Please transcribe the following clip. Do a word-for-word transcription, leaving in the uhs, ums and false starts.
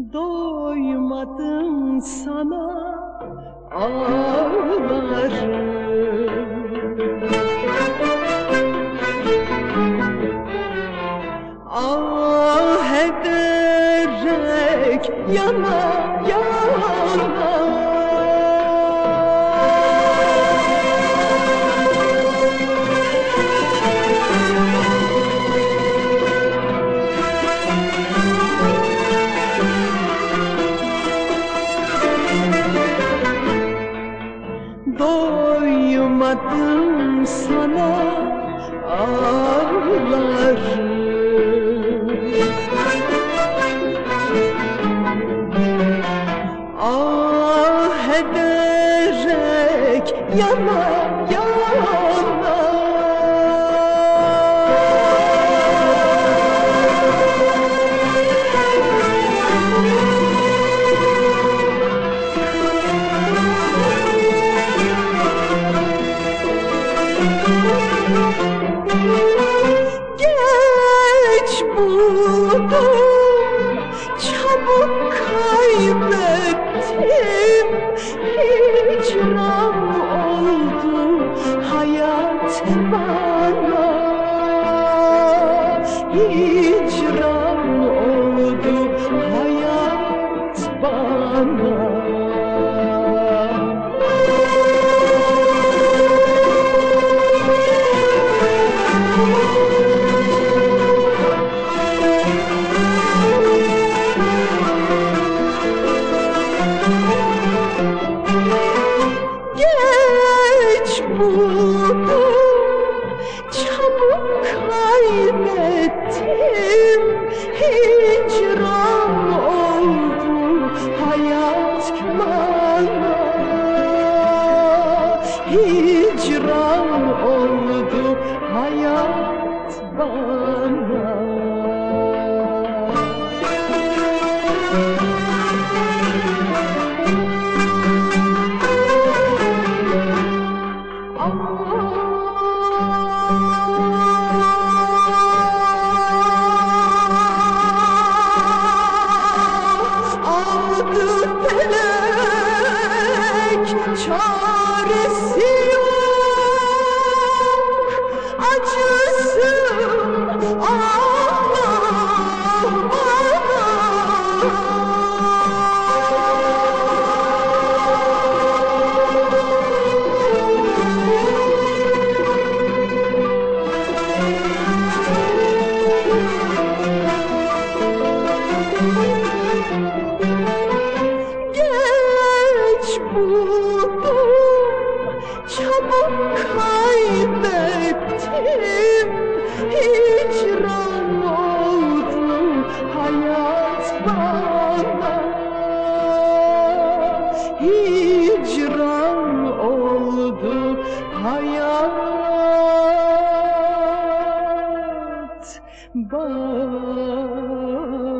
Doymadım sana ağlarım. Ah ederek yana yana doymadım sana ağlarım. Ah ederek yana yana geç buldum, çabuk kaybettim. Hicran oldu hayat bana, hicran oldu hayat bana. Geç buldum, çabuk kaybettim. Hicran oldu hayat bana, hicran oldu hayat bana. Aldı felek, çaresi yok, acısı ah bana. Geç buldum, çabuk kaybettim. Hicran oldu hayat bana, hicran oldu hayat bana.